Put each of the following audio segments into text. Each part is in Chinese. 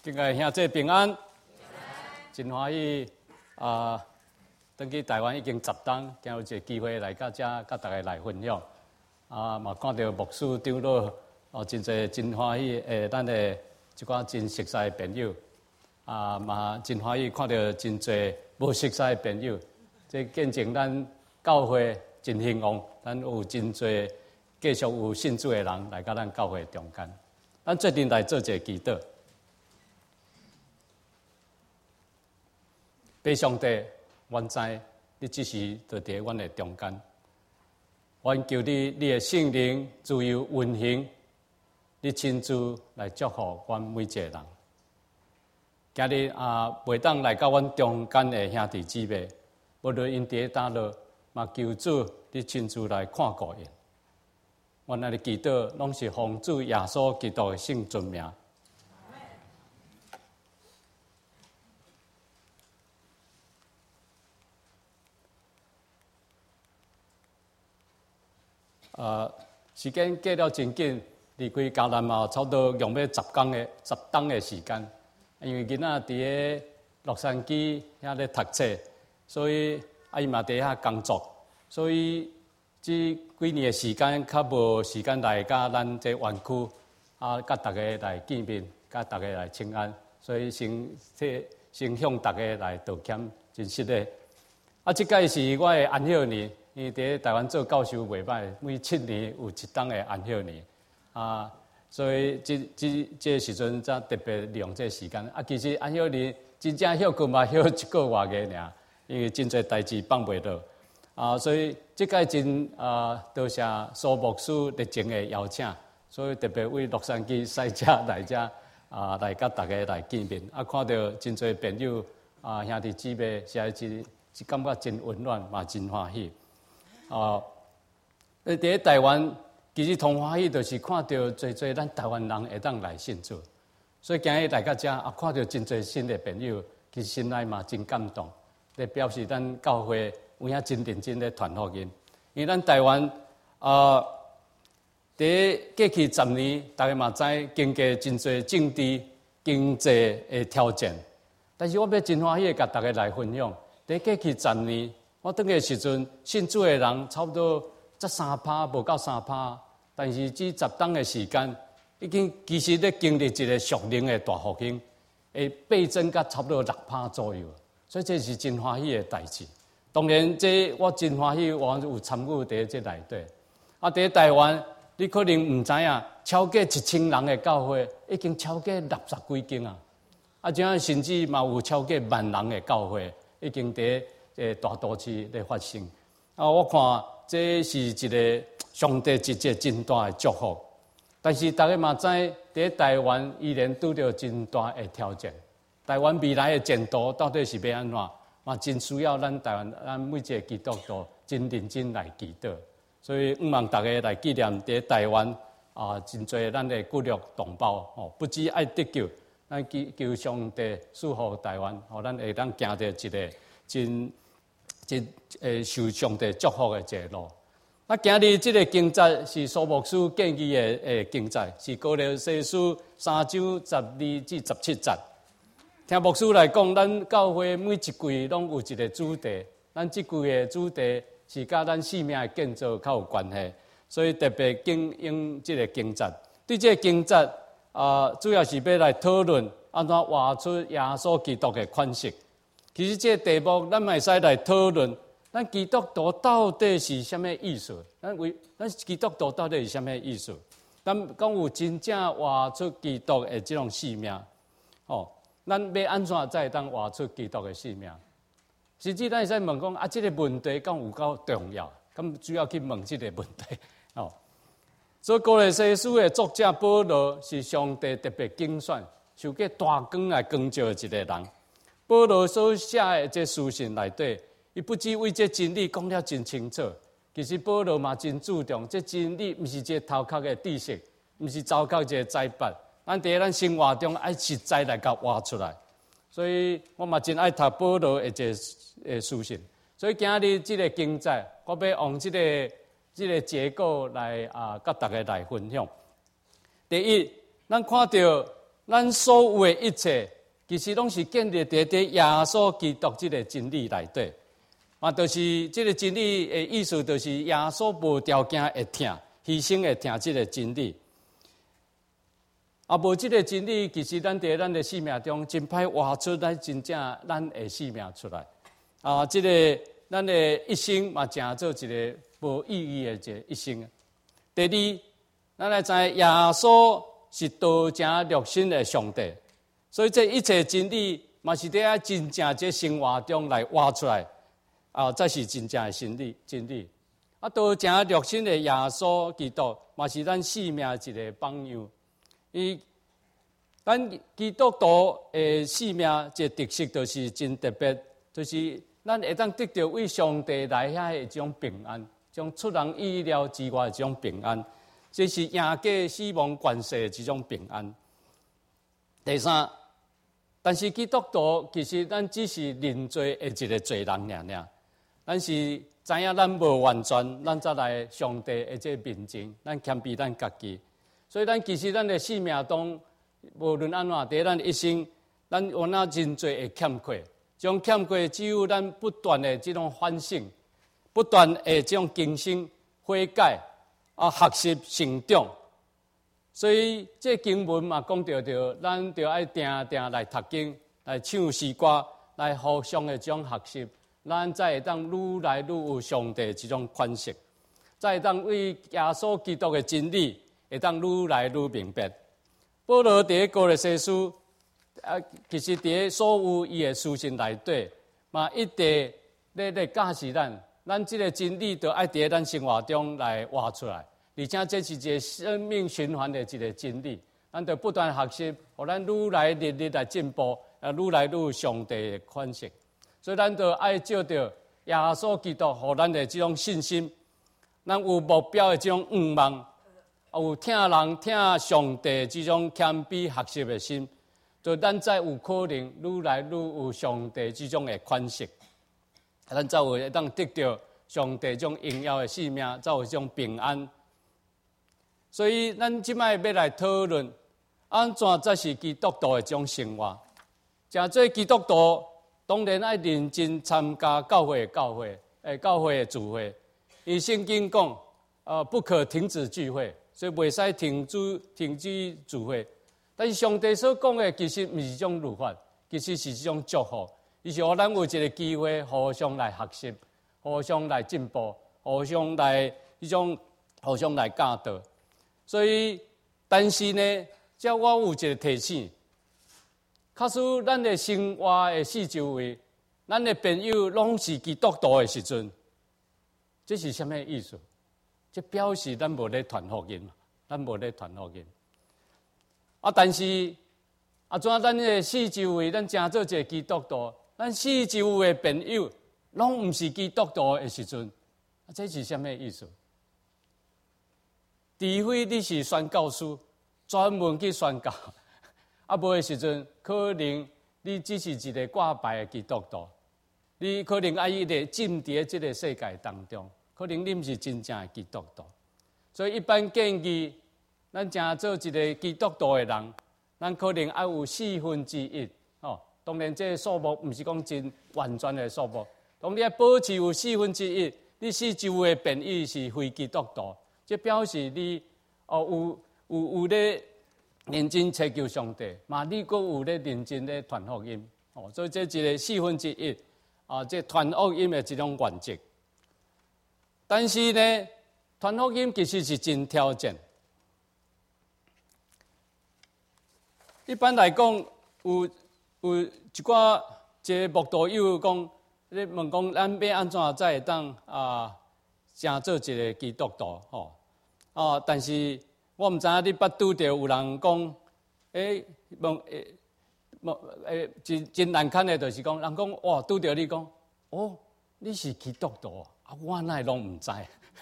敬爱兄弟平安，真欢喜啊！登去台湾已经10天，今有一个机会来到这，甲大家来分享。嘛看到牧师长老真侪真欢喜咱的一寡真熟悉的朋友。嘛真欢喜看到真侪无熟悉的朋友，这见证咱教会真兴旺，咱有真侪继续有信主的人来到咱教会中间。咱最近来做一个祈祷。父上帝，阮知你只是就伫阮的中间，阮求你的圣灵自由运行，你亲自来祝福阮每一个人。今日袂当来到阮中间的兄弟姊妹，无论因伫倒落，嘛求主你亲自来看顾因。阮的祈祷拢是奉主耶稣基督的圣尊名。时间过了真紧，离开迦南嘛，差不多用要10天的时间。因为囡仔伫个洛杉矶遐咧读册，所以伊嘛伫遐工作，所以这几年的时间较无时间来甲咱这园区甲大家来见面，甲大家来请安，所以先向大家来道歉，真实的。这届是我的安孝年。因为伫台湾做教授袂歹，每7年有1档的安孝年，所以这时阵才特别利用这时间。其实安孝年真正休困嘛，休1个月个尔，因为真侪代志放袂落，所以这届真多谢苏牧师热情的邀请，所以特别为洛杉矶塞车来遮来甲大家来见面，看到真侪朋友兄弟姊妹，实在是感觉真温暖嘛，真欢喜。伫台湾，其实同欢喜就是看到侪咱台湾人会当来信主，所以今日来到遮看到真侪新的朋友，其实心内嘛真感动，咧表示咱教会有影真认真咧传福音。因为咱台湾伫过去10年，大家嘛知经过真侪政治、经济的挑战，但是我要真欢喜甲大家来分享，伫过去10年。我倒去的时阵，信主的人差不多才3%，无到3%，但是这10天的时间，已经其实咧经历一个属灵的大复兴，会倍增到差不多6%左右，所以这是真欢喜的代志。当然，这我真欢喜，我有参与伫这内底。伫台湾，你可能唔知影，超过1000人的教会，已经超过60几间啊！这样甚至嘛有超过10000人的教会，已经伫大都市咧发生，我看这是一个上帝一个真大的祝福。但是大家嘛知，伫台湾依然拄着真大的挑战。台湾未来的前途到底是要安怎？嘛真需要咱台湾咱每一个基督徒真认真来祈祷。所以希望大家来纪念伫台湾真侪咱的骨肉同胞不只爱得救，咱求上帝赐福台湾，咱会当行着一个真受上帝祝福的一个路。今日这个经节是苏牧师建议的经节，是歌罗西书3章12至17节。听牧师来讲，咱教会每一季拢有一个主题，咱这季的主题是甲咱生命的建造较有关系，所以特别用这个经节。对这个经节主要是要来讨论安怎活出耶稣基督的款式。其实这个题目，咱嘛会使来讨论，咱基督徒到底是什么意思？咱基督徒到底是什么意思？咱讲有真正活出基督的这种生命，咱要安怎才会当活出基督的生命？甚至咱会使问讲，这个问题敢有够重要？咁主要去问这个问题。所以歌罗西书的作者保罗是上帝特别拣选，受过大光来光照的一个人。保罗所写的这书信内底，伊不只为这真理讲了真清楚，其实保罗嘛真注重这真理，不是一个头壳的知识，不是糟糕一个栽培，咱伫咱生活中爱实在来甲活出来。所以我嘛真爱读保罗的这书信。所以今日这个经节，我要用这个结构来甲大家来分享。第一，咱看到咱所有的一切，其实拢是建立在耶稣基督这个真理内底。嘛，就是这个真理的意思，就是耶稣无条件会听，牺牲会听这个真理。无这个真理，其实咱在咱的生命中真歹活出来，真正咱的生命出来。这个咱的一生嘛，成做一个无意义的一个一生。第二，咱来知耶稣是道成肉身的上帝，所以这一切真理嘛是在真正这生活中来活出来。这是真正的真理。道成肉身的耶稣基督，嘛是咱生命一个榜样。咱基督徒的生命一个特色，就是真特别，就是咱会当得到为上帝来遐的一种平安，一种出人意料之外的一种平安，这是赢过死亡权势的一种平安。第三，但是基督徒其实咱只是认罪的一个罪人尔。咱是知影咱无完全，咱才来上帝的这面前，咱谦卑咱家己。所以咱其实咱的生命中，无论安怎，伫咱一生，咱有那真侪的欠缺。这种欠缺只有咱不断的这种反省，不断的这种更新、悔改学习、成长。所以这经文嘛讲到，咱就爱定来读经，来唱诗歌，来互相的这种学习。咱才会当愈来愈有上帝这种款式，才会当为耶稣基督的真理会当愈来愈明白。保罗伫哥罗西书，其实伫所有伊的书信内底，嘛一直咧教示咱这个真理，就爱伫咱生活中来活出来。而且这是一个生命循环的一个真理，咱就不断学习，互咱愈来日来进步，愈来愈有上帝的款式。所以，咱就爱照着耶稣基督，互咱的这种信心，咱有目标的这种愿望，有听人听上帝这种谦卑学习的心，就咱才有可能愈来愈有上帝这种的款式，咱才会当得到上帝这种荣耀的生命，才有这种平安。所以，咱即摆要来讨论，安怎才是基督徒的这种生活？诚做基督徒。当然爱认真参加教会的聚会。伊圣经讲，不可停止聚会，所以袂使停止聚会。但是上帝所讲的，其实毋是一种律法，其实是一种祝福。伊是互咱有一个机会，互相来学习，互相来进步，互相来教导。所以，但是呢，只我有一个提醒。假使咱的生活的四周围，咱的朋友拢是基督徒的时阵，这是什么意思？这表示咱无咧传福音，咱无咧传福音。但是怎咱的四周围，咱诚做一个基督徒，咱四周围的朋友拢毋是基督徒的时阵，这是什么意思？除非你是宣教师，专门去宣教。无的时阵，可能你只是一个挂牌的基督徒，你可能一直浸伫这个世界当中，可能你毋是真正的基督徒。所以一般建议，咱诚做一个基督徒的人，咱可能要有1/4。当然这个数目毋是讲真完全的数目。当你要保持有1/4，你四周的朋友是非基督徒，这表示你有咧。认真祈求上帝，嘛你阁有咧认真咧传福音，所以这一个1/4，这传福音的一种原则。但是呢，传福音其实是真挑战。一般来讲，有一个牧道友讲，咧问讲，咱要安怎才会当成做一个基督徒？但是。我毋知影你捌拄着有人讲，真难堪的，就是讲，人讲哇，拄着你讲，你是基督徒我哪会拢毋知？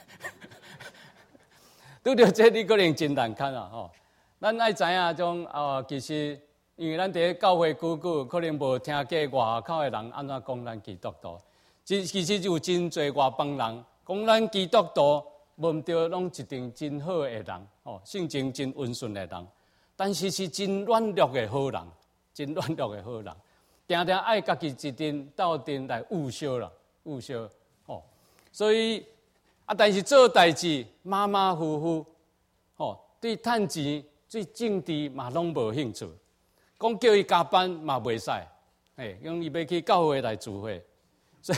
拄着这你可能真难堪咱爱知影种其实因为咱伫教会久，可能无听过外口的人安怎讲咱基督徒。其实有真侪外邦人讲咱基督徒。无毋对，拢一定真好的人，性情真温顺的人。 但是是真软弱的好人，真软弱的好人，定定爱家己一阵斗阵来务小啦，务小哦。所以但是做代志马马虎虎，对趁钱、对政治嘛拢无兴趣。讲叫伊加班嘛袂使，因为伊要去教会来聚会，所以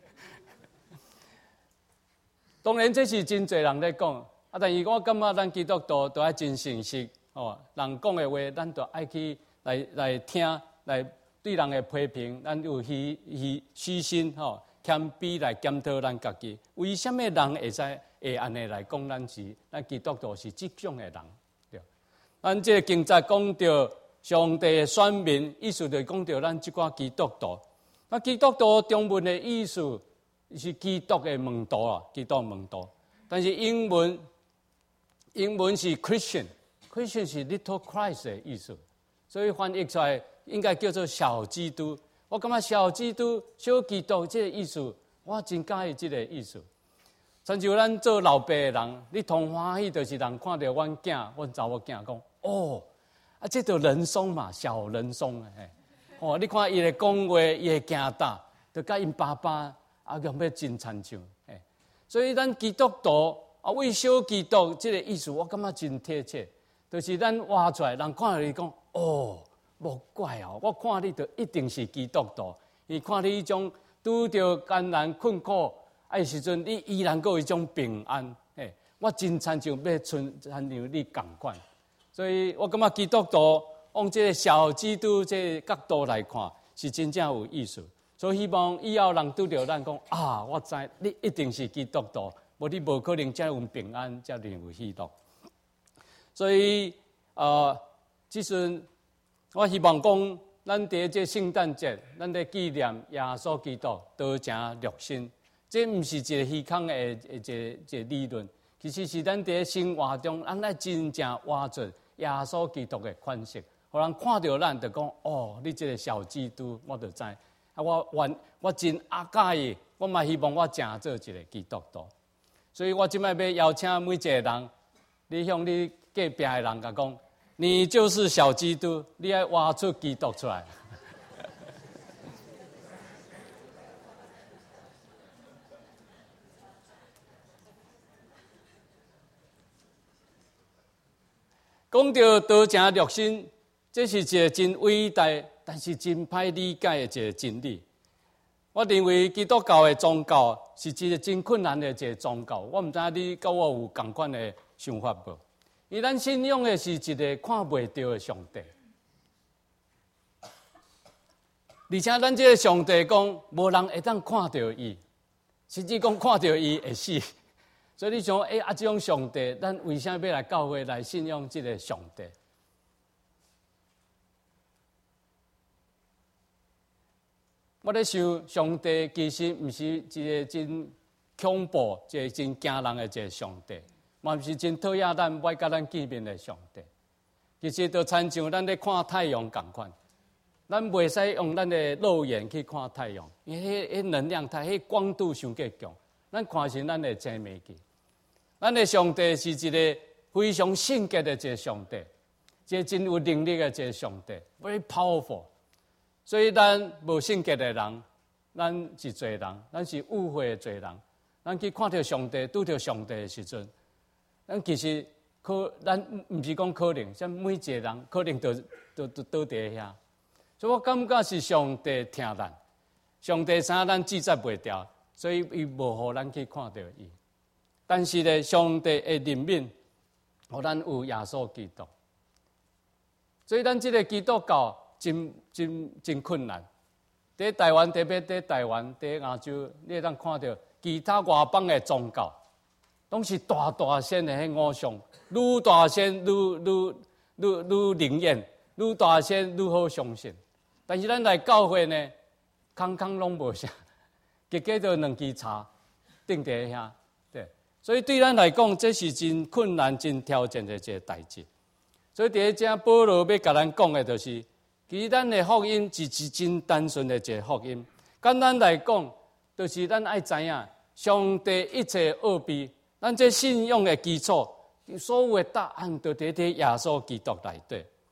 当然这是真侪人在讲，但是我感觉咱基督徒都要真诚实，人讲的话，咱都爱去来听，来对人的批评，咱有虚心谦卑来检讨咱家己。为什么人会安尼来讲咱基督徒是这种的人？对，咱这个经节讲到上帝的选民，意思就讲到咱这寡基督徒。那基督徒中文的意思是基督的门徒啊，基督门徒。但是英文是 Christian 是 Little Christ 的意思，所以翻译出来应该叫做小基督。我感觉小基督、小基督这个意思，我真喜欢这个意思。亲像咱做老爸的人，你同欢喜就是人看到阮囝、阮查某囝讲，这就人松嘛，小人松你看伊会讲话，伊会行大，就甲因爸爸用要真亲像所以咱基督徒为小基督这个意思，我感觉真贴切，就是咱挖出来，人看到你讲无怪我看你就一定是基督徒，伊看你迄种拄着艰难困苦时阵，你依然有一种平安我真亲像要亲像你同款。所以我感觉基督徒往这个小基督这个角度来看，是真正有意思。所以希望以后人拄着咱讲我知你一定是基督徒，无你无可能才有平安，才能有喜乐。所以即阵我希望讲，咱伫这圣诞节，咱在纪念耶稣基督道成肉身，这毋是一个虚空的一个理论，其实是咱伫生活中，咱来真正活出耶稣基督的款式，互人看到咱就讲你这个小基督，我就知。我真介意，我嘛希望我真做一个基督徒。所以我即摆要邀请每一个人，你向你隔壁的人讲，你就是小基督，你要挖出基督出来。讲到道成肉身，这是一个真伟大，但是真歹理解的一个真理。我认为基督教的宗教是一个真困难的一个宗教。我唔知你跟我有同款的想法无？因为咱信仰的是一个看袂到的上帝，而且咱这个上帝讲，无人会当看到伊，甚至讲看到伊会死。所以你想，这种上帝，咱为啥要来教会来信仰这个上帝？我在想，上帝其实不是一个真恐怖、一个真惊人的一个上帝，嘛不是真讨厌咱、爱甲咱见面的上帝。其实就亲像咱在看太阳同款，咱袂使用咱的肉眼去看太阳，因为迄能量太、迄光度伤过强，咱看成咱会真袂记。咱的上帝是一个非常圣洁的一个上帝，一个真有能力的一个上帝 ，very powerful。所以咱无圣洁的人，咱是罪人，咱是误会的罪人。咱去看到上帝、拄到上帝的时阵，咱其实咱唔是讲可能，像每一个人可能都倒伫遐。所以我感觉是上帝听咱，上帝啥咱记载袂掉，所以伊无互咱去看到伊。但是咧，上帝的怜悯，互咱有耶稣基督。所以咱这个基督教真困难。在台湾，特别在台湾，在亚洲，你会当看到其他外邦的宗教，拢是大仙的迄偶像，愈大仙愈灵验，愈大仙愈好相信。但是咱来教会呢，空拢无啥，结果就两支茶定伫遐。对，所以对咱来讲，这是真困难、真挑战的一个代志。所以第一正保罗要甲咱讲的，就是。其实咱的福音是真单纯的一个福音。简单来讲，就是咱爱知影上帝一切奥秘，咱这信仰的基础，所有的答案都伫耶稣基督内底。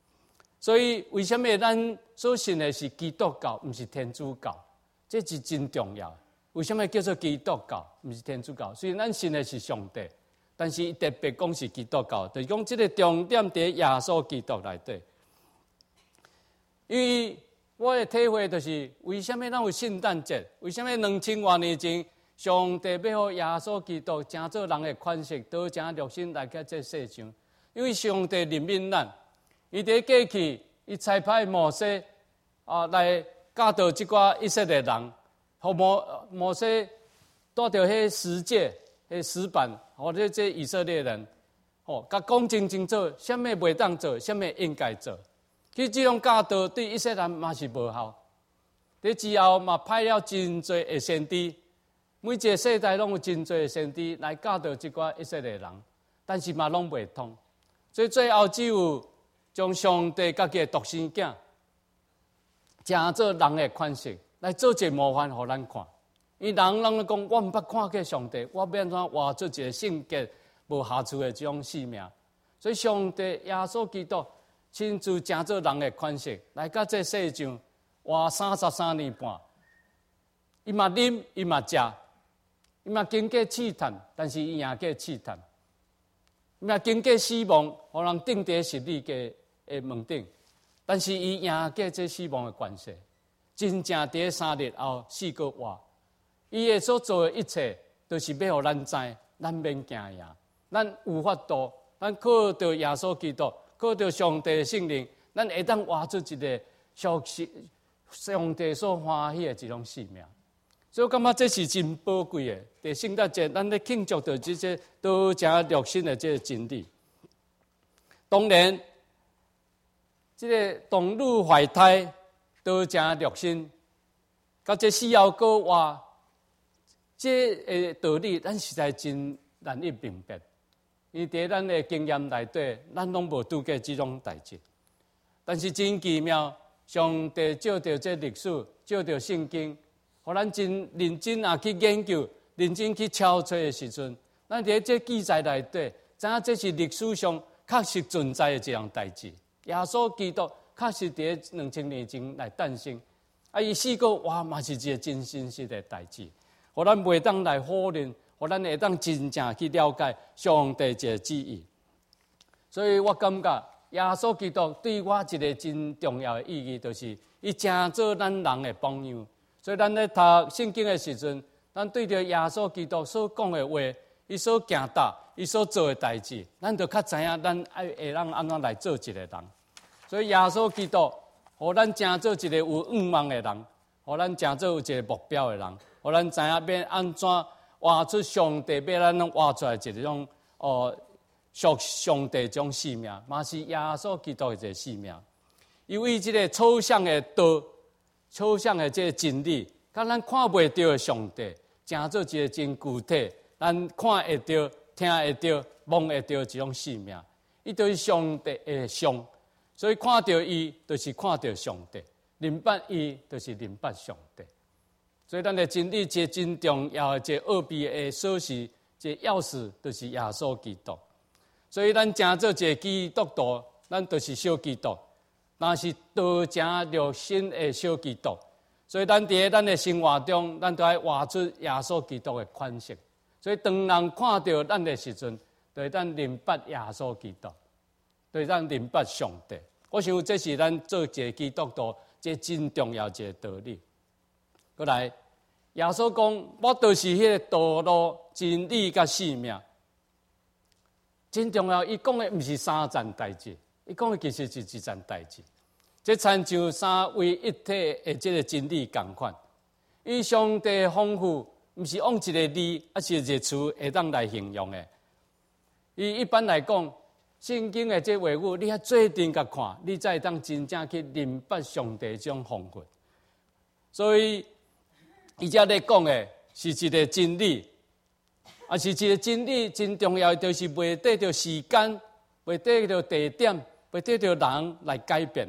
所以为什么咱所信的是基督教，不是天主教？这是真重要。为什么叫做基督教，不是天主教？虽然咱信的是上帝，但是特别讲是基督教，就是讲这个重点在耶稣基督内底。因为我的体会就是，为什么咱有圣诞节？为什么2000多年前，上帝要予耶稣基督成做人的款式，都成肉身来到这世上？因为上帝怜悯咱。伊伫过去，伊差派摩西来教导即寡以色列人，互摩西带着迄十诫、迄石板，或者这以色列人，甲讲清楚，啥物袂当做，啥物应该做。其实即种教导对以色列人嘛是无效。伫之后嘛派了真侪的先知，每一个世代拢有真侪的先知来教导即寡以色列人，但是嘛拢袂通。所以最后只有将上帝家己的独生囝，成做人的款式，来做一个模范，互咱看。因为人讲，我毋捌看过上帝，我要安怎活出一个性格无瑕疵的这种生命？所以上帝耶稣基督亲自成做人的款式，来到这世上活33年半。伊嘛啉，伊嘛食，伊嘛经过试探，但是伊赢过试探。伊嘛经过死亡，互人钉伫十字架的门顶，但是伊赢过这死亡的关系，真正伫3日后死过活。伊的所做的一切，都是要互咱知，咱免惊赢，咱有法度，咱靠着耶稣基督，靠着上帝的圣灵，咱会当活出一个上帝所欢喜的一种生命。所以我感觉这是真宝贵的。在圣诞节，咱咧庆祝着这些都真热心的这个真理。当然，这个动女怀胎都真热心，到这死后过活，这个道理咱实在真难以明白。因为在咱的经验内底，咱拢无拄过这种代志。但是真奇妙，上帝照着这历史，照着圣经。互咱真认真去研究、认真去敲找的时阵，咱伫这记载内底，知影这是历史上确实存在的一样代志。耶稣基督确实伫2000年前来诞生，伊死过活嘛是一个真真实的代志。互咱袂当来否认，互咱会当真正去了解上帝这旨意。所以我感觉耶稣基督对我一个真重要的意义，就是伊成做咱人的榜样。所以，咱咧读圣经的时阵，咱对着耶稣基督所讲的话，伊所行达，伊所做的代志，咱就较知影，咱会让安怎来做一个人。所以，耶稣基督，互咱成做一个有愿望的人，互咱成做有一个目标的人，互咱知影要安怎活出上帝要咱活出来一种属上帝这种生命，嘛是耶稣基督的一个生命。因为这个抽象的道。抽象的这个真理，甲咱看袂到的上帝，成做一个真具体，咱看会到、听会到、摸会到这种生命，伊就是上帝的像，所以看到伊，就是看到上帝；明白伊，就是明白上帝。所以咱的真理，一个真重要的一个奥秘的锁匙，一个钥匙，就是耶稣基督。所以咱成做一个基督徒，咱就是小基督。那是道成肉身的小基督，所以咱伫咱的生活中，咱都要活出耶稣基督的款式。所以当人看到咱的时阵，就会咱明白耶稣基督，就会咱明白上帝。我想这是咱做一个基督徒，这真重要一个道理。过来，耶稣讲：“我就是迄个道路、真理甲生命。”真重要，伊讲的毋是3件代志。伊讲的其实是一件代志，这参像三位一体的这个真理同款。伊上帝的丰富，毋是用一个字，而是一个词会当来形容的。伊一般来讲，圣经的这话语，你较做阵甲看，你才会当真正去明白上帝这种丰富。所以，伊遮咧讲的是一个真理，啊是一个真理，真重要就是袂得着时间，袂得着地点。会得到人来改变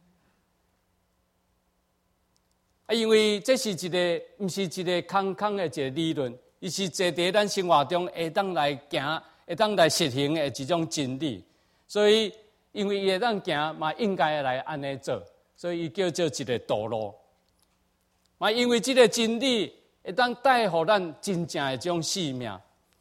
的，因为这是一个，不是一个空的一个理论，伊是坐在咱生活中会当来行、会当来实行的一种真理。所以， 因为伊会当行，嘛应该来安尼做，所以伊叫做一个道路。嘛，因为这个真理会当带予咱真正的这种生命，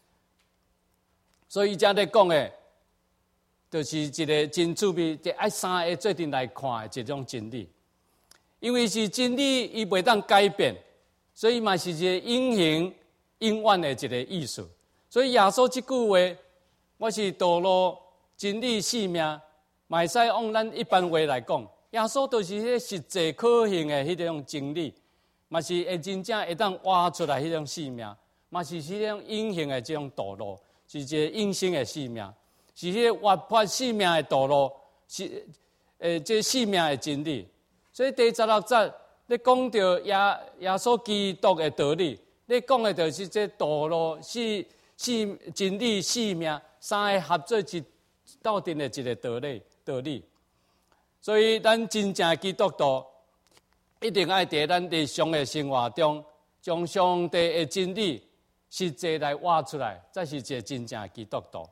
所以才咧讲的，就是一个真趣味，得爱三个做阵来看的这种真理。因为是真理，伊袂当改变，所以嘛是一个永恒、永远的一个意思。所以耶稣这句话，我是道路、真理、生命，嘛会使用咱一般话来讲，耶稣就是迄实际可行的迄种真理。嘛是会真正会当挖出来迄种生命，嘛是迄种永恒的这种道路，是一个永生的生命，是迄个活泼生命的道路，是这生命的真理。所以第16节，你讲到耶稣基督的道理，你讲的就是这道路是真理、生命三个合作一斗阵的一个道理。所以咱真正的基督徒，一定要在咱日常的生活中，将上帝的真理实际来挖出来，才是一个真正的基督徒。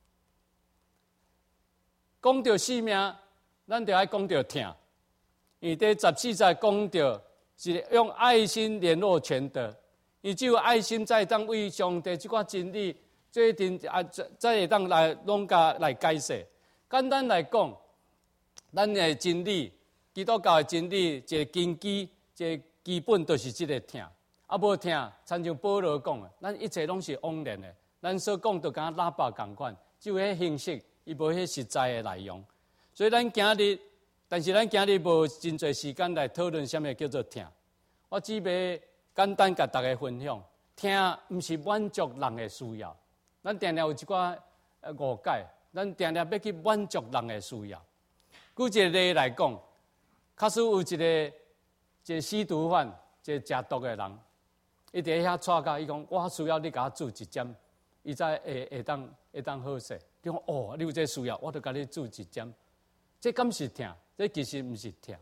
讲到生命，咱就要讲到听。因为第14节讲到是用爱心联络全德，伊只有爱心才会当为上帝这寡真理，这一定才会当来拢加来解释。简单来讲，咱的真理，基督教的真理，一个根基，一个基本就是这个听。啊，无听，参像保罗讲的，咱一切拢是枉然的。咱所讲就敢喇叭共款，只有迄形式，伊无迄实在的内容。所以咱今日。但是咱今日无真侪时间来讨论什么叫做听，我只要简单甲大家分享，听毋是满足人的需要，咱定定有一寡误解，咱定定要去满足人的需要。举一个例来讲，假使有一个吸毒犯，一个食毒的人，伊伫遐吵架，伊讲我需要你甲我注一针，伊才会当好势。你讲哦，你有这需要，我就甲你注一针，这敢是听？这其实不是听。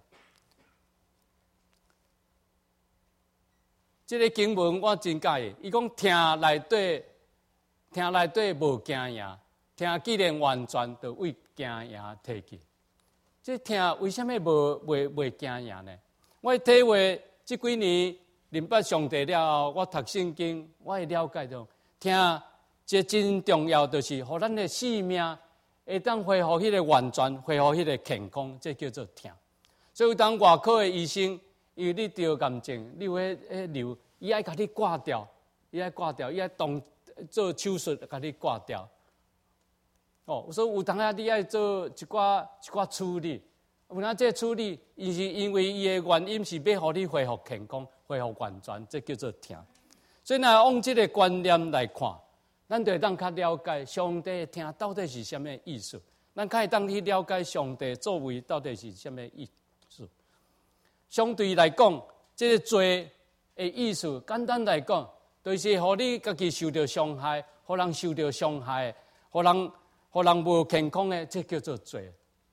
这个经文我真介意，伊讲听内底无惊赢，听既然完全就为惊赢提起。这听为什么袂惊赢呢？我体会这几年明白上帝了后，我读圣经，我会了解到，听这真重要，就是互咱的生命。会当恢复迄个完全，恢复迄个健康，这叫做听。所以当外科的医生，因为你得癌症，你有迄瘤，伊爱甲你挂掉，伊爱动做手术甲你挂掉。哦，所以有当下你爱做一寡处理，有当这处理，伊是因为伊的原因是要互你恢复健康，恢复完全，这叫做听。所以若用这个观念来看。咱就会当较了解上帝听到底是什么意思，咱可以当去了解上帝作为到底是什么意思。相对来讲，这个罪的意思，简单来讲，就是互你家己受到伤害，互人受到伤害，互人无健康的，这叫做罪。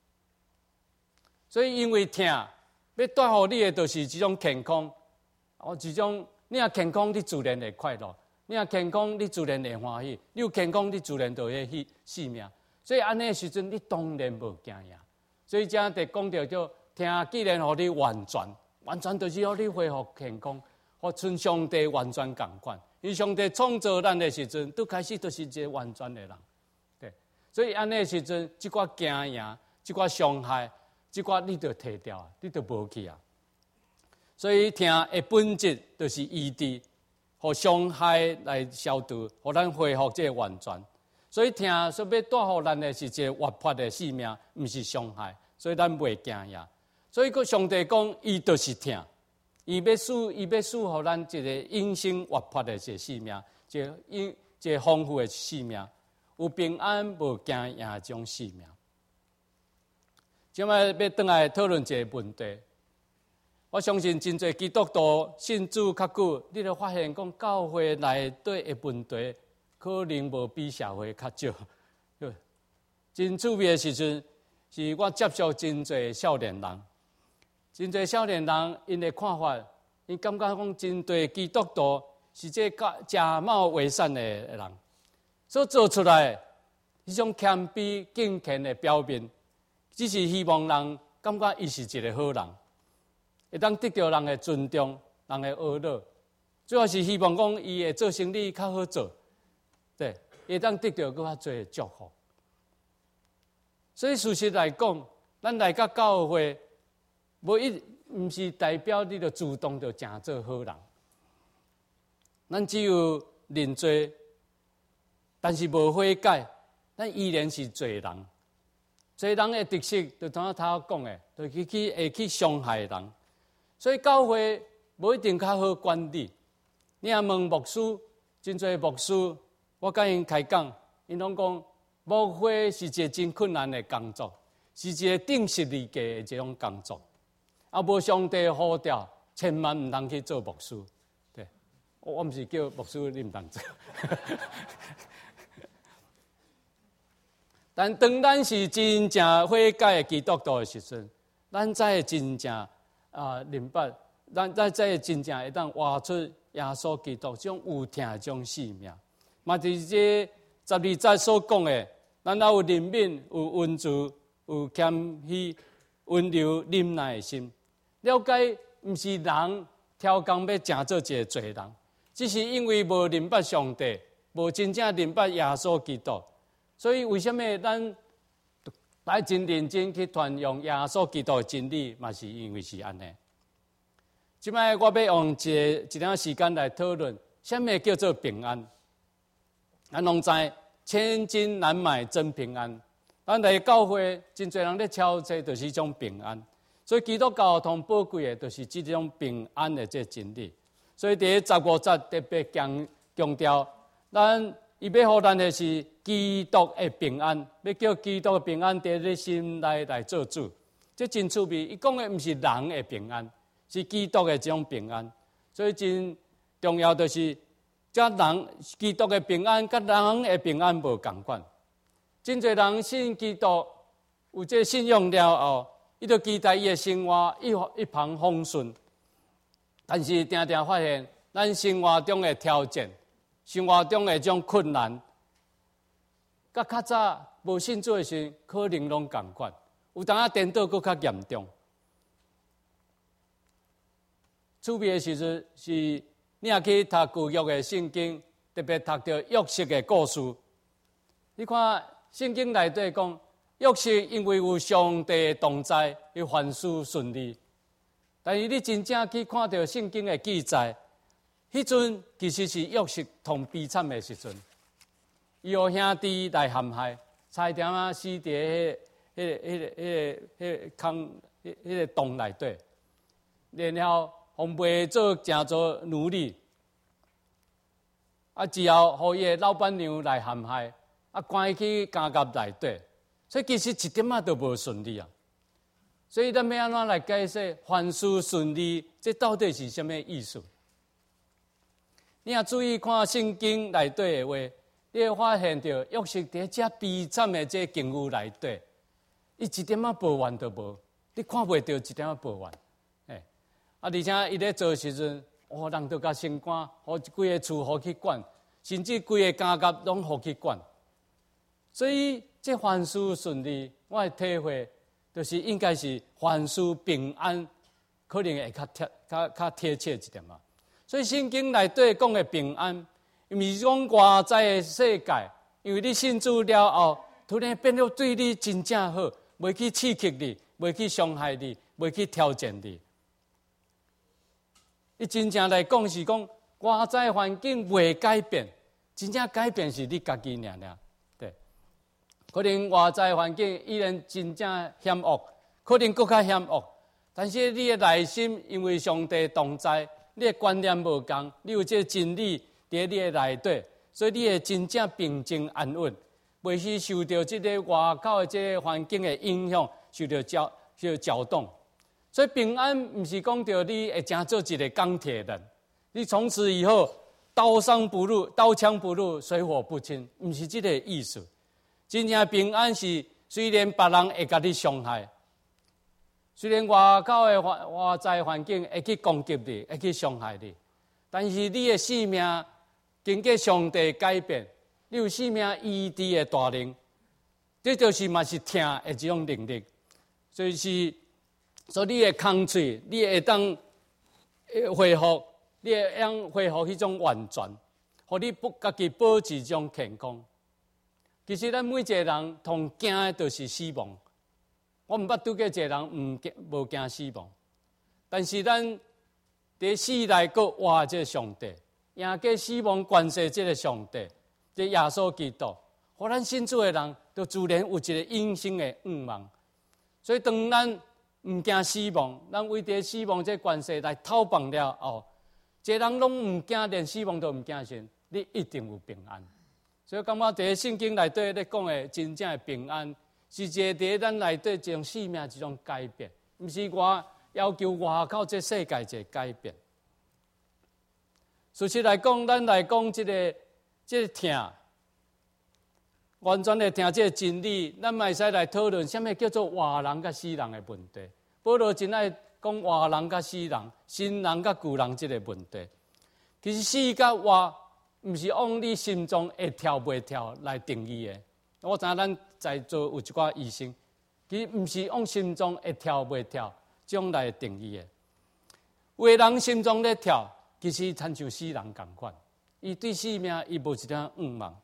所以因为听，要带互你的就是这种健康，这种你若健康，你自然会快乐。你若健康，你自然会欢喜；你有健康，你自然就会生命。所以安尼的时阵，你当然无惊呀。所以才得讲到叫听，既然互你完全就是互你恢复健康，互像上帝完全共款。因为上帝创造咱的时阵，都开始就是一个完全的人。对，所以安尼的时阵，这寡惊呀，这寡伤害，这寡你就摕掉，你就无去啊。所以听的本质就是医治。互伤害来消除，互咱恢复这个完全。所以听所要带互咱的是一个活泼的生命，毋是伤害。所以咱袂惊呀。所以个上帝讲，伊就是听，伊要使互咱一个永生活泼的一个生命，一个丰富的生命，有平安无惊呀这种生命。今摆要转来讨论一个问题。我相信真侪基督徒信主较久，你就发现讲教会内底的问题可能无比社会较少。真趣味的时阵，是我接触真侪少年人，真侪少年人因的看法，因感觉讲真侪基督徒是这假冒伪善的人，所做出来迄种谦卑敬虔的表面， 只是希望人感觉伊是一个好人，会当得到人的尊重、人的呵乐。主要是希望讲伊会做生意较好做，对，会当得到更较多的祝福。所以事实来讲，咱来到教会，毋是代表你着主动着诚做好人。咱只有认罪，但是无悔改，咱依然是罪人。罪人的特色，就像他讲的，就会去伤害人。所以教会无一定较好管理。你若问牧师，真侪牧师，我甲因开讲，因拢讲，牧会是一个真困难的工作，是一个定时利价的这种工作。啊，无上帝的呼召，千万毋通去做牧师。对，我毋是叫牧师你毋通做。但当咱是真正悔改的基督徒的时阵，咱才会真正明白，咱才会真正会当活出耶稣基督这种有听的这种性命。嘛，就是这12节所讲的，咱要有怜悯、有温助、有谦虚、温柔、忍耐的心。了解，毋是人挑工要成做一个罪人，只是因为无明白上帝，无真正明白耶稣基督。所以，为什么咱来真认真去传扬耶稣基督的真理，嘛是因为是安尼。即摆我要用一点时间来讨论，什么叫做平安？咱拢知，千金难买真平安。咱来教会，真侪人咧敲这就是一种平安。所以基督教同宝贵的，就是这种平安的这真理。所以第15节特别强调，咱伊要互咱的是基督的平安，要叫基督的平安在你心内来做主。这真趣味，伊讲的毋是人的平安，是基督的这种平安。所以真重要就是，这人基督的平安，跟人的平安无共款。真侪人信基督，有这信仰了后，伊就期待伊的生活一帆风顺。但是常常发现，咱生活中的挑战。生活中的这种困难，甲较早无信主的时，可能拢共款，有当啊颠倒搁较严重。趣味的时阵是，你若去读旧约的圣经，特别读到约瑟的故事。你看圣经内底讲，约瑟因为有上帝的同在，伊凡事顺利。但是你真正去看到圣经的记载。迄阵其实是约瑟同悲惨的时阵，伊有兄弟来陷害，差点啊死伫迄个洞内底，然后互卖做诚做奴隶，之后互伊的老板娘来陷害，关伊去监狱内底，所以其实一点仔都无顺利啊。所以咱要安怎来解释凡事顺利，这到底是什么意思？你若注意看圣经内底的话，你会发现到约瑟伫遮悲惨的这境遇内底，伊一点仔抱怨都无，你看袂到一点仔抱怨。而且伊咧做时阵，人都甲升官，互规个厝互去管，甚至规个家业拢互去管。所以这凡事顺利，我的体会就是应该是凡事平安，可能会较贴切一点嘛。所以圣经内底讲的平安，毋是讲外在的世界，因为你信主了后，突然变得对你真正好，袂去刺激你，袂去伤害你，袂去挑战你。伊真正来讲是讲外在环境袂改变，真正改变是你家己尔。对，可能外在环境依然真正险恶，可能更较险恶，但是你的内心因为上帝同在。你的观念无同，你有这个真理在你的内底，所以你会真正平静安稳，袂去受到这个外口的这个环境的影响，受到搅动。所以平安不是讲到你会成做一个钢铁人，你从此以后刀枪不入，水火不侵，不是这个意思。真正平安是虽然别人会甲你伤害。虽然外口的外在环境会去攻击你，会去伤害你，但是你的性命经过上帝改变，你有性命医治的大能，这就是嘛是听的这种能力。 所以你的空嘴，你会当恢复，你会当恢复迄种完全，互你家己保持种健康。其实咱每一个人同惊的就是死亡。我毋捌拄过一个人无惊死亡，但是咱伫死内阁活这个上帝，赢过死亡关系这个上帝，这耶稣基督，互咱信主的人，就自然有一个永生的愿望。所以当咱毋惊死亡，咱为着死亡这关系来讨棒了后，一个人拢毋惊，连死亡都毋惊时，你一定有平安。所以，感觉伫圣经内底咧讲的真正的平安，是一个伫咱内底一种生命一种改变，毋是我要求外口这世界一个改变。事实来讲，咱来讲这个听，完全的听这个真理，咱嘛会使来讨论什么叫做活人甲死人的问题。保罗真爱讲活人甲死人、新人甲旧人这个问题。其实死甲活，毋是按你心中会跳袂跳来定义的。我知影咱在座有一寡医生，其实毋是按心中会跳袂跳这种来定义的。有的人心中咧跳，其实亲像死人同款，伊对生命伊无一点愿望。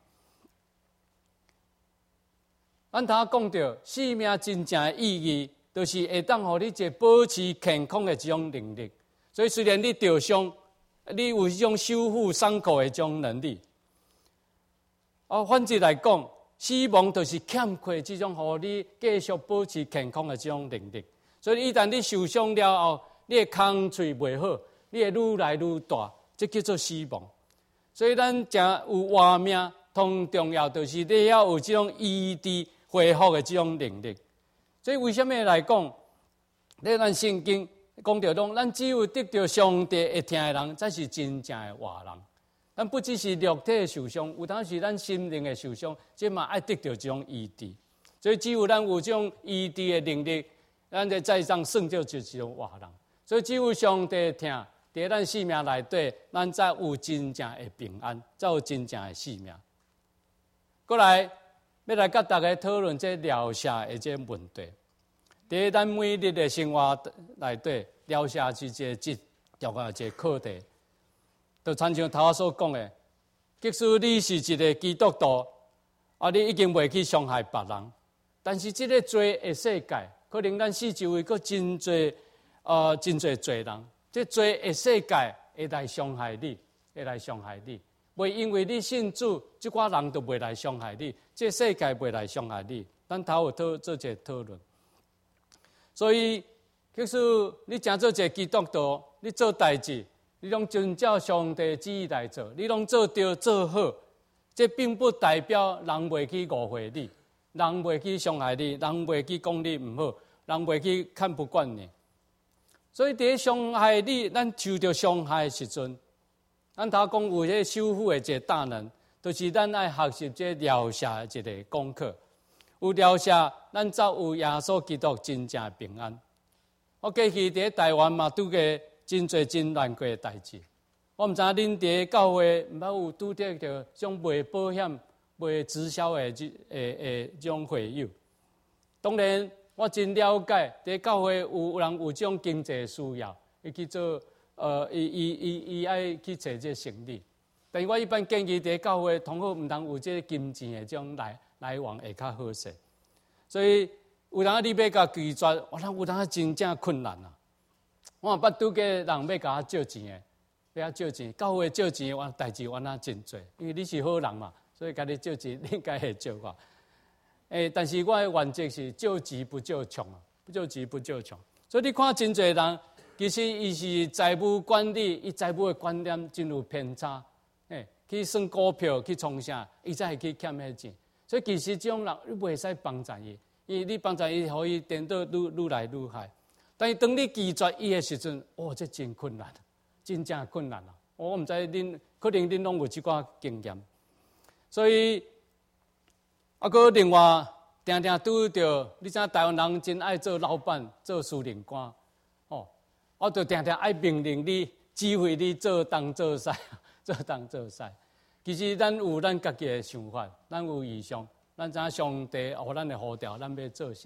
咱头讲到生命真正的意义，就是会当互你一个保持健康的这种能力。所以虽然你受伤，你有一种修复伤口的这种能力。反之来讲，死亡就是欠缺这种互你继续保持健康的这种能力。所以一旦你受伤了后，你的空喙袂好，你会愈来愈大，这叫做死亡。所以咱真有活命，同重要就是你要有这种医治恢复的这种能力。所以为什么来讲，咧咱圣经讲到讲，咱只有得到上帝会听的人，才是真正的活人。咱不只是肉体的受伤，有当时咱心灵的受伤，这嘛爱得到这种医治。所以只有咱有这种医治的能力，咱才再上算作就是种活人。所以只有上帝听，在咱生命内底，咱才有真正的平安，才有真正的生命。过来，要来甲大家讨论这疗舍的这问题。在咱每日的生活内底，疗舍是一个课题。就亲像头所讲的，即使你是一个基督徒，你已经袂去伤害别人，但是这个罪的世界，可能咱四周围佫真侪罪人，这罪的世界会来伤害你，会来伤害你。袂因为你信主，即寡人都袂来伤害你，这世界袂来伤害你。咱头有做一个讨论。所以，即使你真做一个基督徒，你做代志，你拢遵照上帝旨意来做，你拢做对做好，这并不代表人袂去误会你，人袂去伤害你，人袂去讲你唔好，人袂去看不惯你。所以伫伤害你，咱受到伤害的时阵，咱头讲有迄修复的一个大能，就是咱爱学习这疗舍的一个功课。有疗舍，咱才有耶稣基督真正平安。我过去伫台湾嘛，拄过真侪真难过的代志。我毋知影恁伫教会毋捌有拄着这种卖保险、卖直销的这种会友。当然，我真了解伫教会有人有这种经济需要，伊去做伊爱去找这生理。但是我一般建议伫教会同好毋通有这金钱的这种来往会较好势，所以有当你要甲拒绝，有当真正困难啊！我也捌拄过人要甲我借钱的，要借钱，教会借钱的代志我那真多，因为你是好人嘛，所以甲你借钱，你应该会借我。但是我的原则是救急不救穷啊，不救急不救穷。所以你看真侪人，其实伊是财务管理，伊财务的观念真有偏差，去算股票去创啥，伊才会去欠迄钱。所以其实这种人你袂使帮助伊，因为你帮助伊，互伊颠倒愈来愈害。但是当你拒绝伊的时阵，这真困难，真正困难啊！我毋知恁可能恁拢有即寡经验，所以搁另外常常拄着，你知影台湾人真爱做老板、做司令官，我就常常爱命令你、指挥你做东做西，做东做西。其实咱有咱家己的想法，咱有意向，咱知影上帝互咱的呼召，咱要做啥。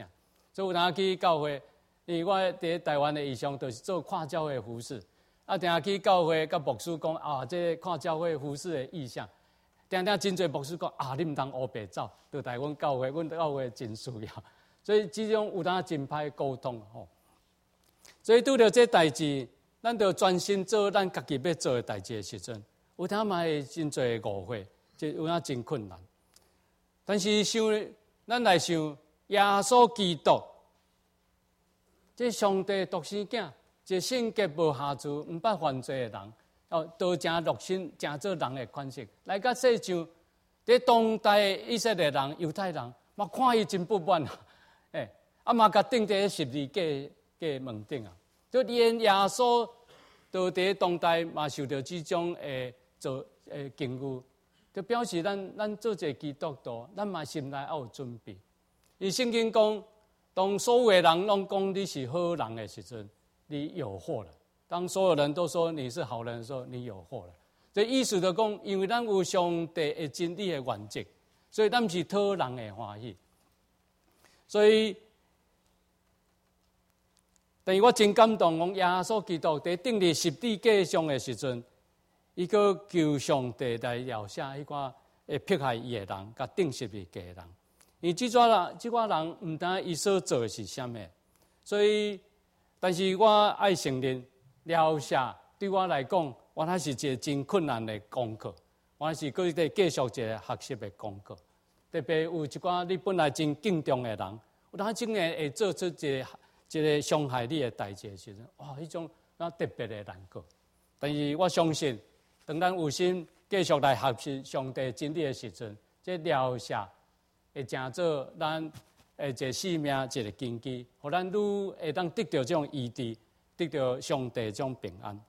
所以有当去教会，因为我伫台湾的异乡都是做看教会服饰，定去教会甲牧师讲这看教会服饰的意向，定真侪牧师讲你唔通乌白走，就带阮教会，阮教会真需要，所以这种有当真歹沟通吼。所以拄着这代志，咱就专心做咱家己要做的代志的时阵，有当嘛会真侪误会，这有当真困难。但是咱来想耶稣基督，这上帝独生囝，一个性格无瑕疵、毋捌犯罪的人，道成肉身，成做人的款式，来到世上，在当代以色列人、犹太人，嘛看伊真不满嘛甲钉在十字架嘅门顶啊！就连耶稣都伫当代嘛受到这种境遇，就表示咱做一个基督徒，咱嘛心内要有准备。伊圣经讲，当所有的人拢讲你是好人的时阵，你有祸了；当所有人都说你是好人的时候，你有祸了。这意思就讲，因为咱有上帝的真理的原则，所以咱是讨人的欢喜。所以，但是我真感动，讲耶稣基督伫钉伫十字架上的时阵，伊个求上帝来饶赦迄个会迫害伊的人，甲钉十字架的人。因为这挂人毋但伊所做的是啥物，所以，但是我爱承认，饶赦对我来讲，我那是一个真困难的功课，我是搁在继续一个学习的功课。特别有一寡你本来真敬重的人，有当竟然会做出一个伤害你的代志的时阵，迄种特别的难过。但是我相信，当咱有心继续来学习上帝真理的时阵，这饶赦会成做咱一个生命一个根基，互咱愈会当得到这种医治，得到上帝这种平安。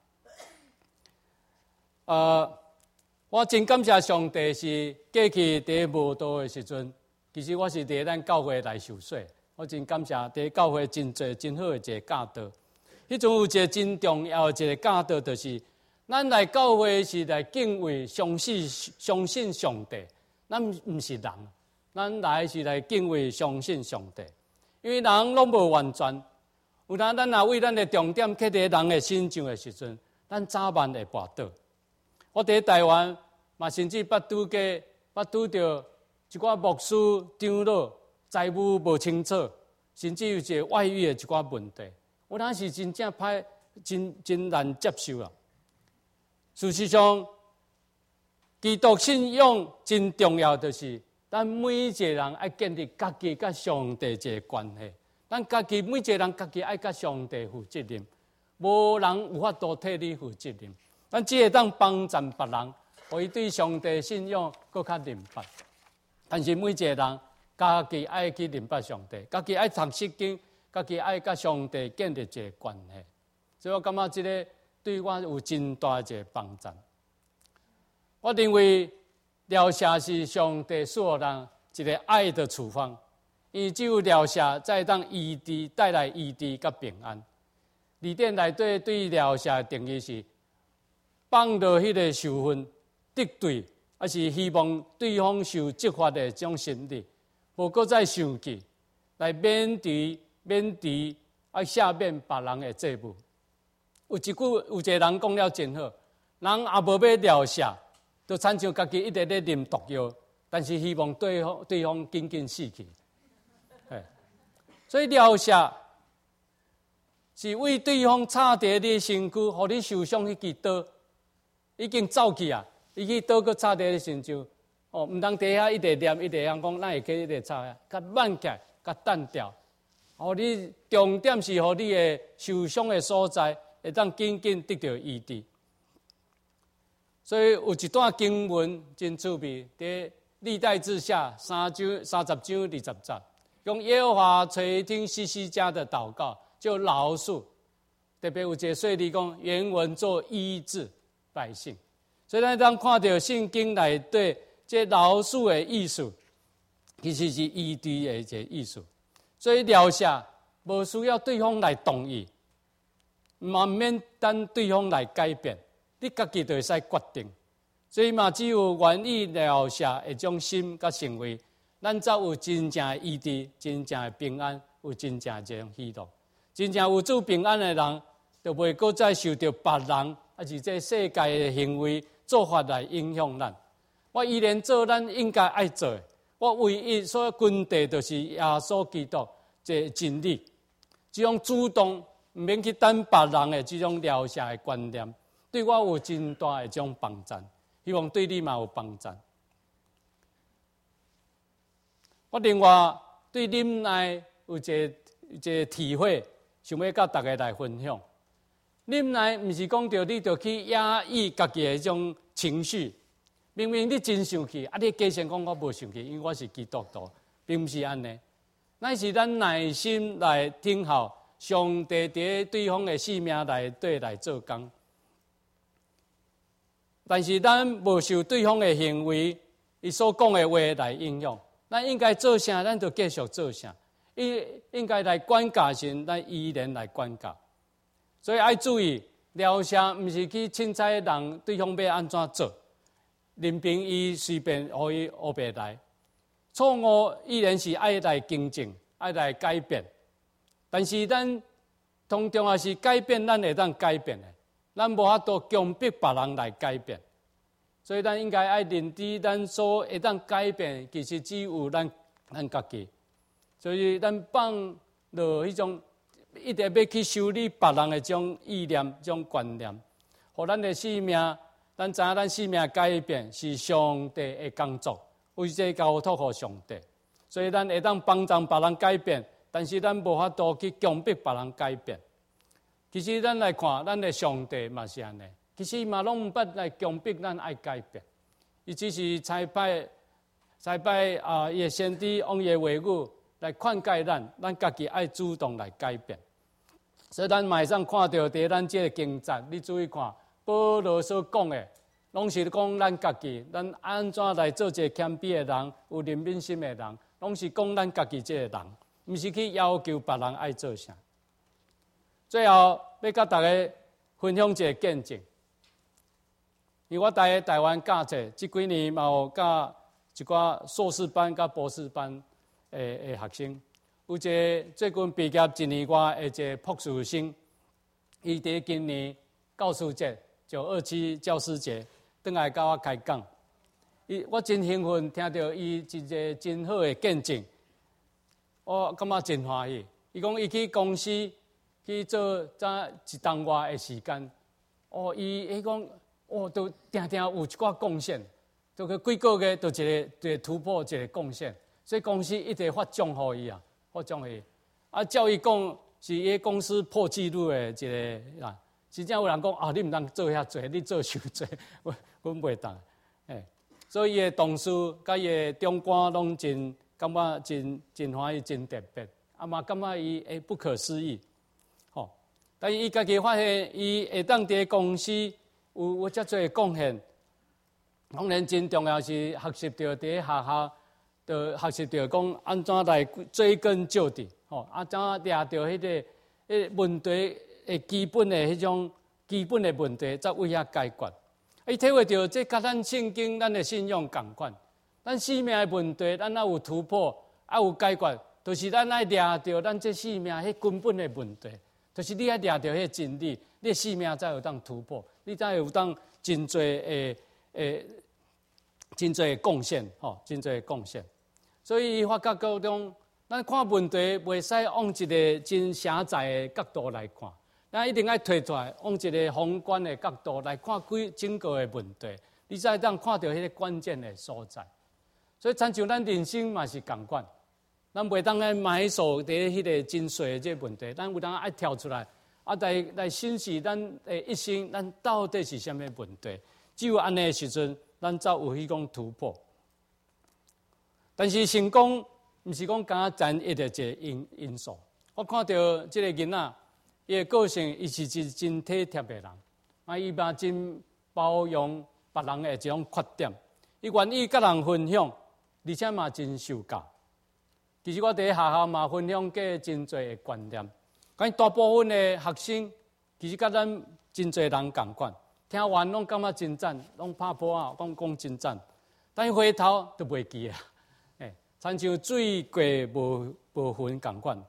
我真感谢上帝是过去伫无道的时阵，其实我是伫咱教会来受洗。我真感谢伫教会真侪真好的一个教导。迄种有一个真重要的一个教导，就是咱来教会是来敬畏、相信上帝。咱毋是人，咱来是来敬畏、相信上帝。因为人拢无完全，有当咱若为咱的重点刻伫人的心上的时阵，咱早晚会跋倒。我伫台湾嘛，甚至捌拄着一寡牧师、长老财务无清楚，甚至有一个外遇的一寡问题，有当是真正歹，真难接受啊。事实上，基督信仰真重要，就是咱每一个人爱建立家己甲上帝一个关系。咱家己每一个人家己爱甲上帝负责任，无人有法度替你负责任。咱只会当帮助别人，互伊对上帝信仰更较明白。但是每一个人家己爱去明白上帝，家己爱读圣经，家己爱甲上帝建立一个关系。所以我感觉这个对我有真大一个帮助。我认为疗愈是上帝所人一个爱的处方，因为只有疗愈才当医治，带来医治甲平安。字典内底对疗愈的定义是放落迄个受分敌对，还是希望对方受责罚的这种心理，无搁再生气，来免除赦免别人的罪恶。有一个人讲了真好，人也无要疗愈，就亲像家己一直咧啉毒药，但是希望对方紧紧死去。所以疗愈是为对方插伫你身躯，互你受伤迄支刀已经走去啊！伊去刀搁插伫你身上，毋通底下一直念，一直讲，咱会去一直插啊，甲慢起来，甲淡掉。你重点是互你的受伤的所在会当紧紧得到医治。所以有一段经文真趣味，伫历代志下30章20节，用耶和华垂听西西家的祷告，就饶恕。特别有一个说理讲，原文做医治百姓。所以咱当看到圣经内底这饶恕的意思，其实是医治的一个意思。所以疗愈无需要对方来同意，嘛免等对方来改变，你家己就会使决定。所以嘛，只有愿意疗愈的种心甲行为，咱才有真正的医治、真正的平安， 有真正这种喜乐，真正有主平安的人，就袂搁再受到别人还是这世界的行为做法来影响咱。我依然做咱应该爱做的，我唯一所根地就是耶稣基督这真理，这种主动唔免去等别人的这种疗效的观念，对我有真大的这种帮助，希望对你嘛有帮助。我另外对忍耐有一个体会，想要甲大家来分享。忍耐唔是讲到你就去压抑家己的这种情绪。明明你真生气，你假设讲我无生气，因为我是基督徒，并不是安尼。乃是咱耐心来听候上帝伫对方的生命内底来做工。但是咱无受对方的行为，伊所讲的话来影响，咱应该做啥，咱就继续做啥。应该来管教时，咱依然来管教。所以要注意，疗效毋是去凊彩人对方要安怎做。任凭伊随便互伊黑白来，错误依然是爱来更正，爱来改变。但是咱同重要是改变，咱会当改变的，咱无法度强迫别人来改变。所以咱应该爱认知，咱所会当改变，其实只有咱家己。所以咱放落迄种一直要去修理别人的这种意念、这种观念，互咱的生命。咱知影，咱生命改变是上帝的工作，为这交托给上帝，所以咱会当帮助别人改变，但是咱无法度去强迫别人改变。其实咱来看，咱的上帝嘛是安尼，其实嘛拢毋捌来强迫咱爱改变，伊只是采拜伊的先知用伊的话语来劝诫咱家己爱主动来改变。所以咱马上看到伫咱这个经节，你注意看。保罗所讲的，拢是讲咱家己，咱安怎来做一个谦卑的人，有怜悯心的人，拢是讲咱家己这个人，毋是去要求别人爱做啥。最后要甲大家分享一个见证，因为我在台湾教册，这几年嘛有教一寡硕士班、甲博士班的学生，有一个最近毕业1年外的一个博士生，伊伫今年教师节。927教师节，转来甲我开讲。我真兴奋，听到伊一个真好的见证，我感觉真欢喜。伊讲伊去公司去做早1冬外的时间，伊讲都定有一寡贡献，就几个月就一个突破，一个贡献，所以公司一直发奖互伊啊，发奖伊。照伊讲是伊公司破纪录的一个啊。真正有人讲你毋通做遐济，你做伤济，阮袂当。所以伊的同事甲伊的长官拢真感觉真欢喜，真特别。嘛感觉伊不可思议。但是伊家己发现，伊会当伫公司有遮济贡献。当然真重要是学习到伫学校，就学习到讲安怎来追根究底，安怎抓到迄个问题。基本的迄种基本的问题，才为遐解决。伊体会到，这甲咱圣经、咱的信仰共款。咱生命的问题，咱要有突破，要有解决，就是咱爱抓到咱这生命迄根本的问题。就是你爱抓到迄真理，你的生命才有当突破，你才有当真侪真侪贡献，真侪贡献。所以伊发觉到中，咱看问题袂使用一个真狭窄的角度来看。咱一定要推出来，用一个宏观的角度来看整个的问题，你才当看到迄个关键的所在。所以，亲像咱人生嘛是共款，咱袂当来埋首伫迄个真细的这问题，咱有当爱跳出来，来审视咱的一生，咱到底是啥物问题？只有安尼的时阵，咱才有迄种突破。但是成功，毋是讲单单一个因素。我看到这个囡仔。伊的个性，伊是一真体贴的人，伊嘛真包容别人的这种缺点，伊愿意甲人分享，而且嘛真受教。其实我伫学校嘛分享过真侪的观念，但大部分的学生其实甲咱真侪人共款，听完拢感觉真赞，拢拍波啊，讲真赞，但回头都袂记啊，亲像水过无痕共款。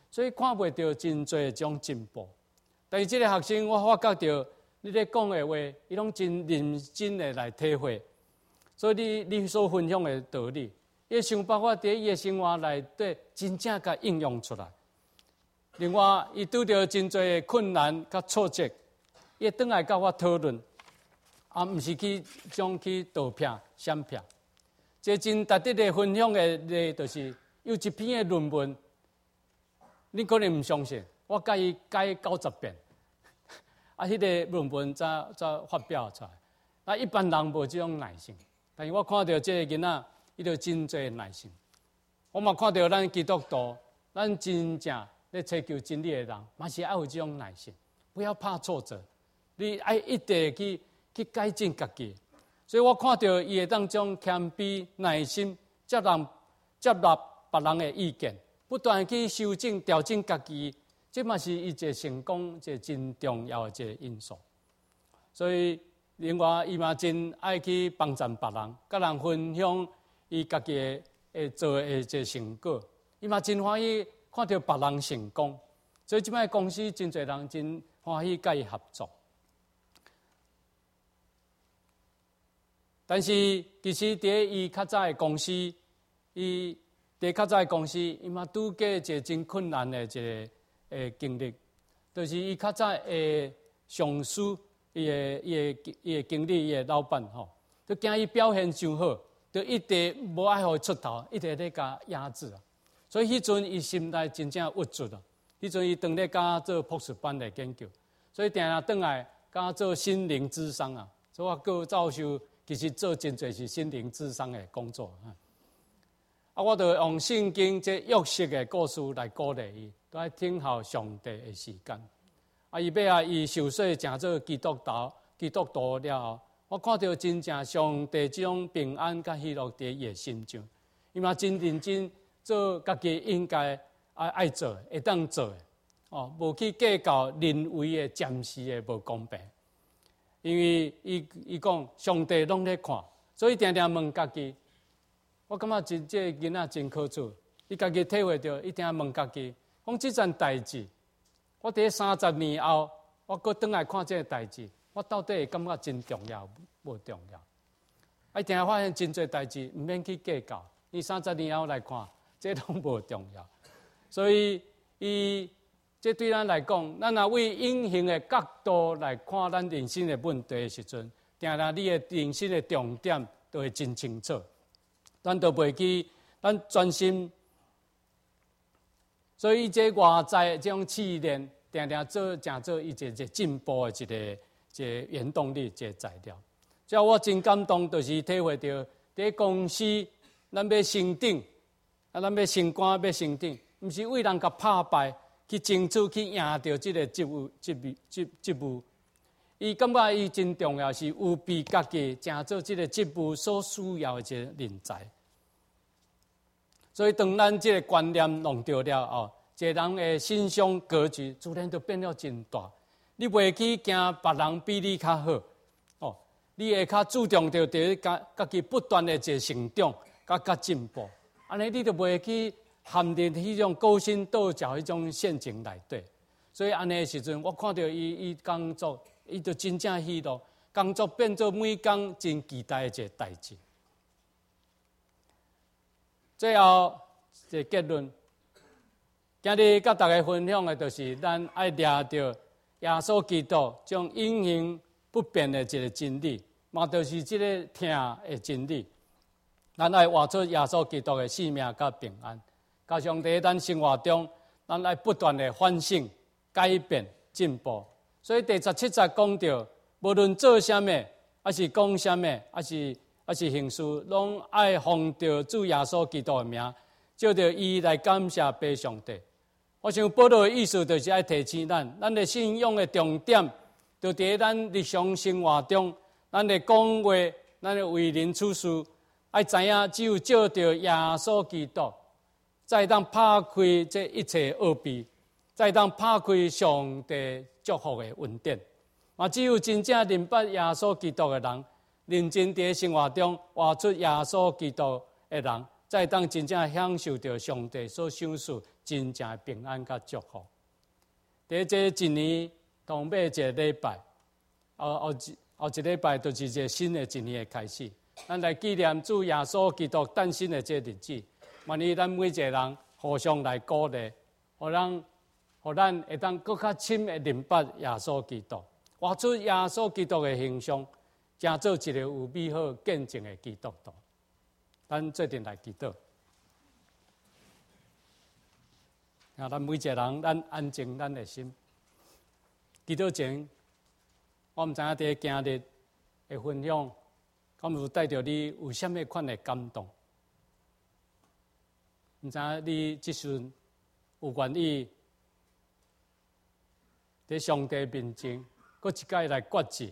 所以看袂到真侪一种进步。但是这个学生，我发觉到你咧讲的话，伊拢真认真的来体会。所以你所分享的道理，伊想办法伫伊的生活内底真正甲应用出来。另外，伊拄到真侪困难甲挫折，伊倒来甲我讨论，毋是去倒片、闪片。这真值得的分享的，就是有一篇的论文，你可能唔相信，我甲伊改90遍，迄个论文才发表出来。那一般人无这种耐性。但是我看到这个囡仔，伊就真侪耐心。我嘛看到咱基督徒，咱真正咧追求真理的人，嘛是要有这种耐心，不要怕挫折，你爱一直去改进家己。所以我看到伊会当将谦卑、耐心接纳别人的意见，不断去修正、调整家己，这嘛是伊一个成功一个真重要的一个因素。所以。另外，伊嘛真爱去帮助别人，甲人分享伊家己的做的一个成果。伊嘛真欢喜看到别人成功，所以即摆公司真侪人真欢喜甲伊合作。但是其实伫伊较早的公司，伊嘛拄过一个真困难的一个经历，就是伊较早的上司。伊的经理，伊的老板吼，就惊伊表现伤好，就一直无爱互伊出头，一直咧甲压制啊。所以迄阵伊心内真正郁卒啊。迄阵伊当咧甲做博士班的研究，所以定定转来甲做心灵咨商啊。所以我各教授其实做真侪是心灵咨商的工作啊。我就用圣经这约瑟的故事来鼓励伊，都爱听候上帝的时间。伊尾伊受洗成做基督徒了后，我看到真正上帝这种平安甲喜乐伫伊的心中，伊嘛真认真做家己应该爱做会当做的，无去计较人为的暂时的无公平，因为伊讲上帝拢咧看，所以定定问家己，我感觉这囡仔真可取，伊家己体会到，伊定定问家己，讲这件代志。我伫30年后，我搁倒来看这个代志，我到底会感觉真重要无重要？定发现真侪代志毋免去计较，你30年后来看，这拢无重要。所以这对咱来讲，咱若为隐形的角度来看咱人生的问题的时阵，定你的人生的重点都会真清楚，咱都袂去，咱专心。所以这外在这种试炼，定定做一个进步的一个原动力，一个材料。所以我真感动，就是体会到在公司，咱要升顶，咱要升官，要升顶，毋是为人甲打败，去争取去赢到这个职务。伊感觉伊真重要，是有比家己成做这个职务所需要的一个人才。所以，当咱这个观念弄对了后，一个人的心胸格局自然就变了真大。你袂去惊别人比你较好，你会较注重着伫家己不断的一个成长，甲进步。安尼你就袂去陷入迄种勾心斗角迄种陷阱内底。所以安尼的时阵，我看到伊工作，伊就真正喜乐，工作变做每工真期待的一个代志。最后一个结论，今日甲大家分享的，就是咱爱抓到耶稣基督将永恒不变的一个真理，嘛就是这个听的真理。咱爱活出耶稣基督的性命甲平安，加上在咱生活中，咱爱不断的反省、改变、进步。所以第17节讲到，无论做什么，还是讲什么，还是行事，拢爱奉着主耶稣基督的名，照着伊来感谢拜上帝。我想保罗的意思就是爱提醒咱的信仰的重点，就伫咱日常生活中，咱的讲话，咱的为人处事，爱知影只有照着耶稣基督，才当拍开这一切奥秘，才当拍开上帝祝福的恩典。嘛，只有真正明白耶稣基督的人，认真伫生活中活出耶稣基督的人，才当真正享受到上帝所赏赐真正的平安甲祝福。在这一年同每一个礼拜，后一礼拜就是一个新的一年的开始。咱来纪念主耶稣基督诞生的这个日子，愿意咱每一个人互相来鼓励，互咱会当更较深的明白耶稣基督，活出耶稣基督的形象，成做一个有美好见证的基督徒。咱做阵来祈祷，让咱每一个人，咱安静咱的心。祈祷前，我唔知影伫今日的分享，敢有带着你有啥物款的感动？唔知影你即阵有愿意在上帝面前，搁一摆来决志？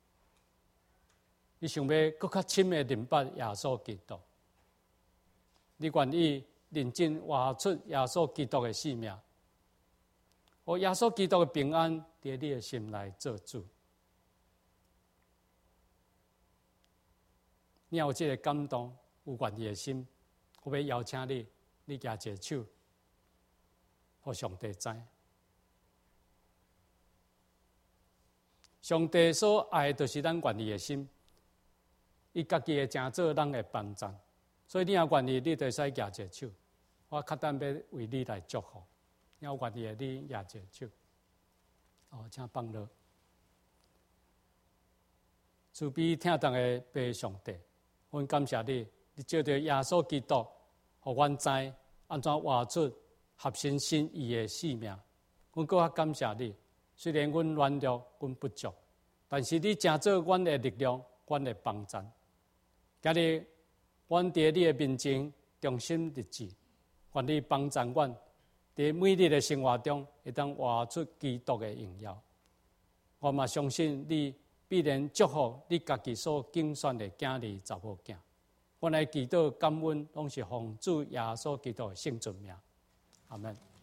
你想要搁较深的明白耶稣基督？你愿意认真活出耶稣基督的生命，和耶稣基督的平安在你的心内做主。你有这个感动、有愿意的心，我要邀请你，你举一个手，互上帝知。上帝所爱的就是咱愿意的心，伊家己会成做咱的帮助。所以你也愿意，你就使举一个手，我较等要为你来祝福。你也愿意的，你举一个手。请放落。慈悲听当的父上帝，阮感谢你，你照着耶稣基督，互阮知安怎活出合心心意的生命。阮更较感谢你，虽然阮软弱，阮不足，但是你成做阮的力量，阮的帮助。今日阮伫你的面前忠心立志，愿你帮助阮，伫每日的生活中，会当活出基督的荣耀。我嘛相信你必然祝福你家己所竞选的囝儿查某囝。阮来祈祷感恩，拢是奉主耶稣基督的圣尊名。阿门。